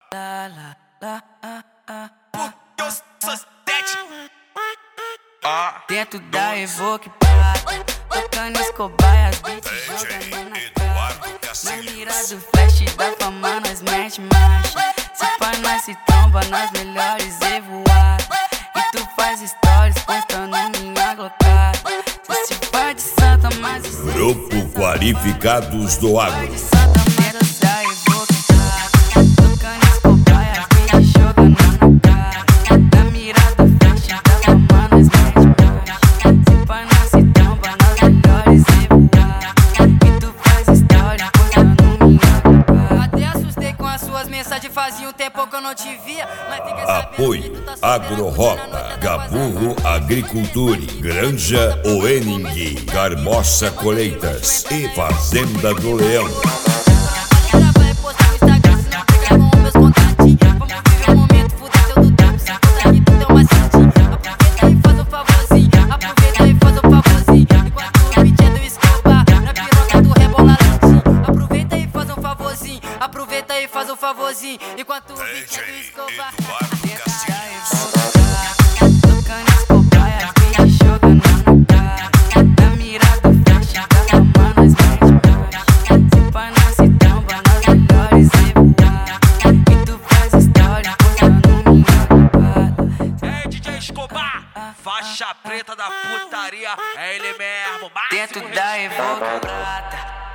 Dentro da Evoque Prata, tocando Escobar e as beats jogando na cara. Na mira do flash da fama nós mete marcha. Se pá nós se tromba nas melhores evoadas. E tu faz stories postando minha glocada. Se pá de Santa, mas o Grupo Qualificados do Agro. Dentro da Evoque Prata, tocando Escobar e as beats jogando na cara. Na mira do flash da fama nós mete marcha. Se pá nós se tromba nas melhores evoadas. E tu faz stories postando minha glocada. Até assustei com as suas mensagens, fazia um tempo que eu não te via. Mas fica sabendo que Apoio tu tá solteira, Agroropa, Gaburro Agriculture, Granja Oening, Carmoça Colheitas e Fazenda do Leão. vai postar no Instagram, se não pegar com meus contatinhos. Vamos viver o momento, fuder teu do tempo, sem contar que tudo é uma cintinha. Aproveita e faz um favorzinho, aproveita e faz um favorzinho. Enquanto o beat é do Escobar, na piroca do rebola lentinho. Aproveita e faz um favorzinho, aproveita e faz um favorzinho. Enquanto o beat é do Escobar. Tocando Escobar e as beats jogando na cara. Na mira do flash da fama nós mete marcha. Se pá nós se tromba nas melhores evoadas. E tu faz stories postando minha glocada. É DJ Escobar, faixa preta da putaria, é ele mesmo. Dentro da Evoque Prata.